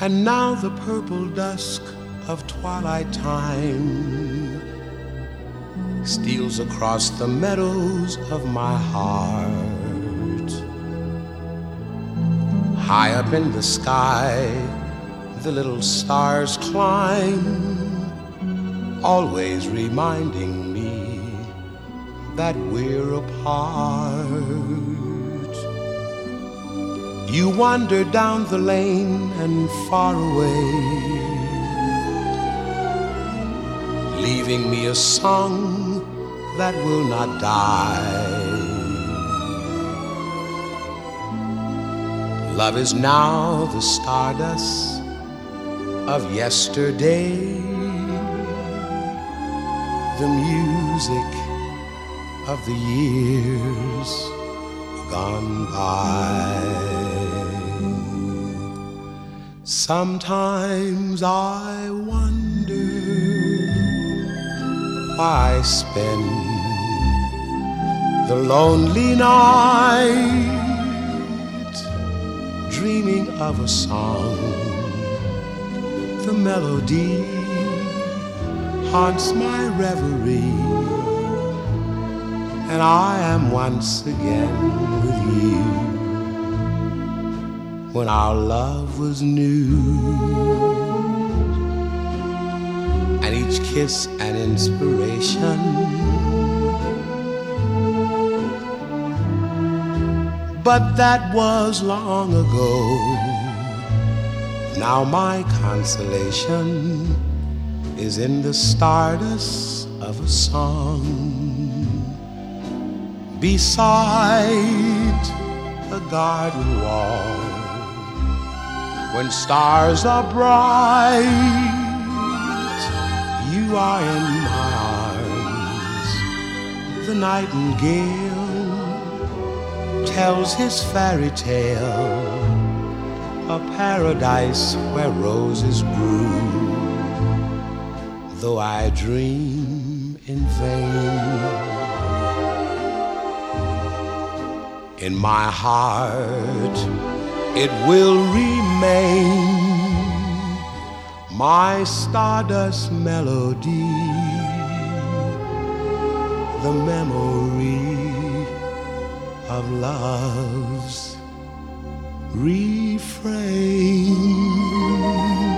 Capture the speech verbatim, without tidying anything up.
And now the purple dusk of twilight time steals across the meadows of my heart. High up in the sky, the little stars climb, always reminding me that we're apart. You wander down the lane and far away, leaving me a song that will not die. Love is now the stardust of yesterday, the music of the years gone by. Sometimes I wonder why I spend the lonely night dreaming of a song. The melody haunts my reverie, and I am once again with you when our love was new, and each kiss an inspiration. But that was long ago. Now my consolation is in the stardust of a song beside a garden wall. When stars are bright, you are in my arms. The nightingale tells his fairy tale, a paradise where roses grew. Though I dream in vain, in my heart it will remain, my stardust melody, the memory of love's refrain.